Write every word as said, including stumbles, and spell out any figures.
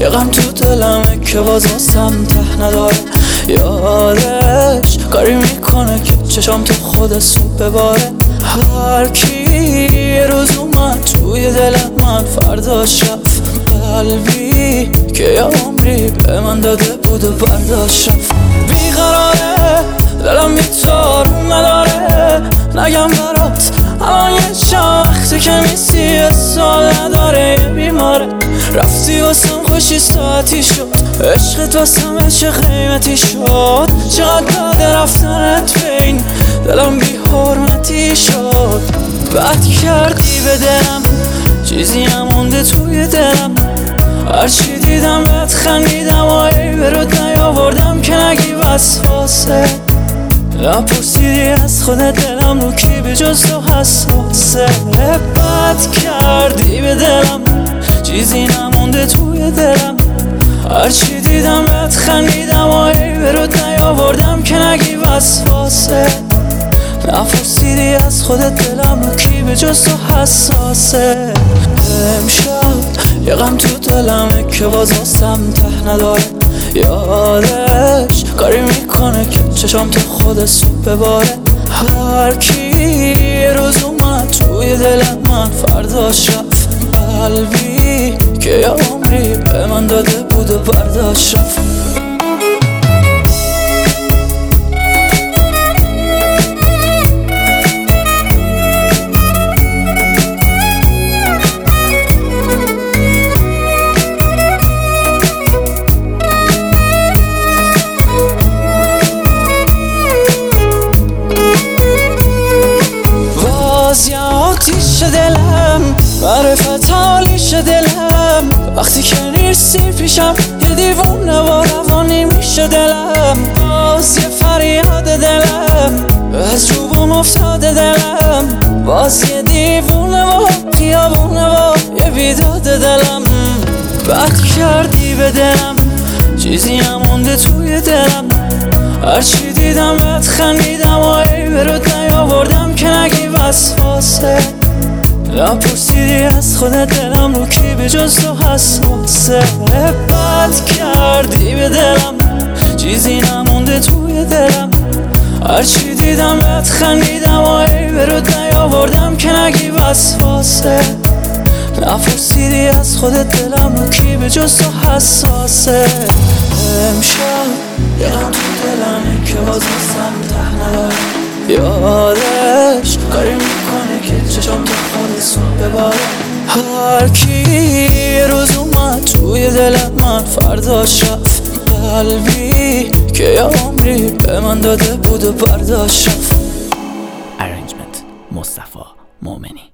یه غم تو دلمه که باز واسم ته نداره. یادش کاری میکنه که چشام تو خود صبح بباره. هر کی یه روز اومد توی دل من فرداش رفت. قلبی که یه عمری به من داده بود و برداشت رفت. بیقراره دلم بی‌تار نداره، نگم برات الان یه چند وقتی که میسی سال نداره. یه بیماره رفتی واسم خوشی ساعتی شد، عشقت واسم عشق قیمتی شد. چقدر داده رفتنت بین دلم بی حرمتی شد. بد کردی به دلم چیزی نمونده توی دلم. هرچی دیدم بهت خندیدم و ای برود نیاوردم که نگی وسواسه. نپرسیدی از خودت دلم رو کی به جز تو حساسه. بد کردی به دلم چیزی نمونده توی دلم. هرچی دیدم بهت خندیدم و ای برود نیاوردم که نگی وسواسه. نپرسیدی از خودت دلم رو کی به جز تو حساسه. امشب یه غم تو دلمه که باز واسم ته نداره. یادش کاری میکنه که چشام تو خود صبح بباره. هر کی یه روز اومد توی دل من فرداش رفت. قلبی که یه عمری به من داده بود و برداشت رفت. آتیش دلم معرفت حالیش دلم. وقتی که نیستی پیشم یه دیوونه و روانی میشه دلم. باز یه فریاد دلم از روبون افتاده دلم. باز یه دیوونه و خیابونه و یه بیداد دلم. بد کردی به دلم چیزی نمونده توی دلم. هرچی دیدم بهت خندیدم و ای برود نیاوردم که نگی وسواسه. نپرسیدی از خودت دلم رو کی به جز تو حساسه. بد کردی به دلم چیزی نمونده توی دلم. هرچی دیدم بهت خندیدم و ای برود نیاوردم که نگی وسواسه. نپرسیدی از خودت دلم رو کی به جز تو حساسه. امشب یه غم تو دلمه که باز واسم ته نداره. یادش کاری میکنه که چشام تو خود صبح بباره. هر کی یه روز اومد توی دل من فرداش رفت. قلبی که یه عمری به من داده بود و برداشت رفت. Arrangement مصطفی مومنی.